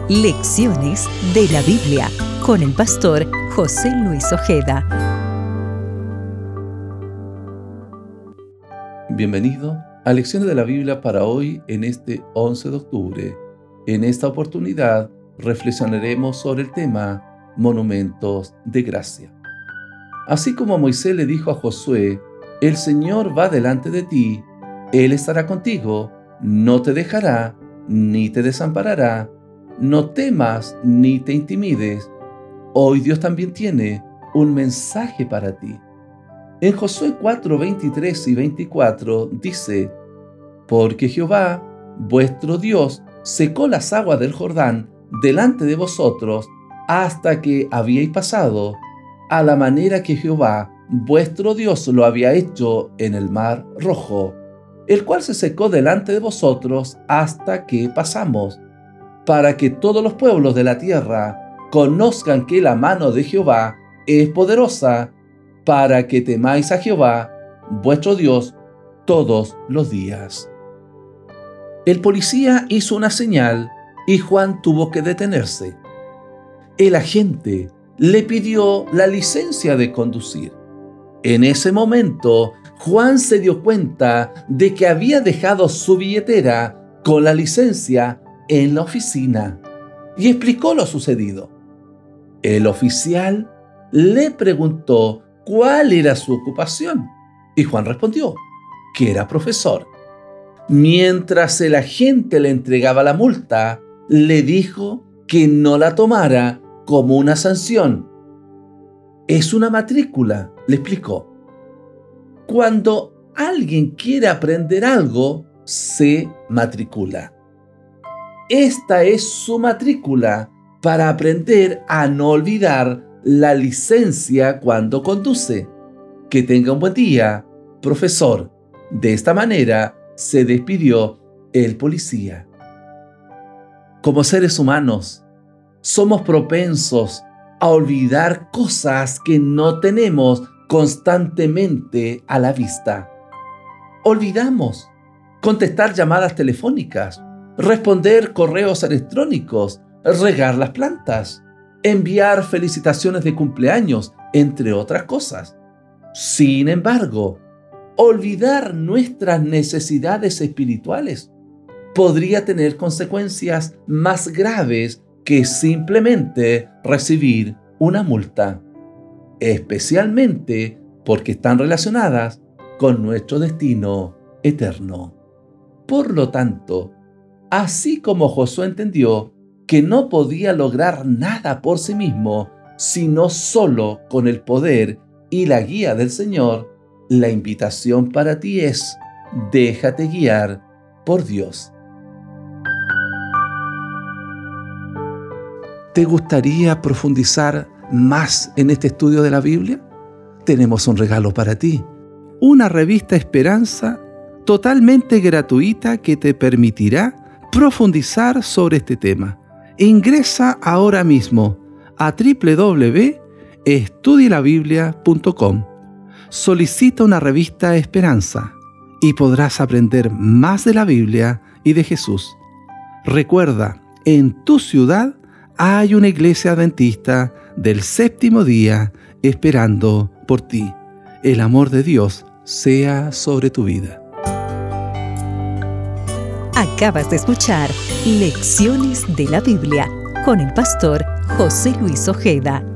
Lecciones de la Biblia con el pastor José Luis Ojeda. Bienvenido a Lecciones de la Biblia para hoy en este 11 de octubre. En esta oportunidad reflexionaremos sobre el tema Monumentos de Gracia. Así como Moisés le dijo a Josué, el Señor va delante de ti, Él estará contigo, no te dejará ni te desamparará, no temas ni te intimides. Hoy Dios también tiene un mensaje para ti. En Josué 4, 23 y 24 dice, porque Jehová, vuestro Dios, secó las aguas del Jordán delante de vosotros hasta que habíais pasado, a la manera que Jehová, vuestro Dios, lo había hecho en el mar Rojo, el cual se secó delante de vosotros hasta que pasamos, para que todos los pueblos de la tierra conozcan que la mano de Jehová es poderosa, para que temáis a Jehová, vuestro Dios, todos los días. El policía hizo una señal y Juan tuvo que detenerse. El agente le pidió la licencia de conducir. En ese momento, Juan se dio cuenta de que había dejado su billetera con la licencia en la oficina y explicó lo sucedido. El oficial le preguntó cuál era su ocupación y Juan respondió que era profesor. Mientras el agente le entregaba la multa, le dijo que no la tomara como una sanción. Es una matrícula, le explicó. Cuando alguien quiere aprender algo, se matricula. Esta es su matrícula para aprender a no olvidar la licencia cuando conduce. Que tenga un buen día, profesor. De esta manera se despidió el policía. Como seres humanos, somos propensos a olvidar cosas que no tenemos constantemente a la vista. Olvidamos contestar llamadas telefónicas, responder correos electrónicos, regar las plantas, enviar felicitaciones de cumpleaños, entre otras cosas. Sin embargo, olvidar nuestras necesidades espirituales podría tener consecuencias más graves que simplemente recibir una multa, especialmente porque están relacionadas con nuestro destino eterno. Por lo tanto, así como Josué entendió que no podía lograr nada por sí mismo, sino solo con el poder y la guía del Señor, la invitación para ti es: déjate guiar por Dios. ¿Te gustaría profundizar más en este estudio de la Biblia? Tenemos un regalo para ti. Una revista Esperanza totalmente gratuita que te permitirá profundizar sobre este tema. Ingresa ahora mismo a www.estudielabiblia.com. Solicita una revista Esperanza y podrás aprender más de la Biblia y de Jesús. Recuerda, en tu ciudad hay una iglesia adventista del séptimo día esperando por ti. El amor de Dios sea sobre tu vida. Acabas de escuchar Lecciones de la Biblia con el pastor José Luis Ojeda.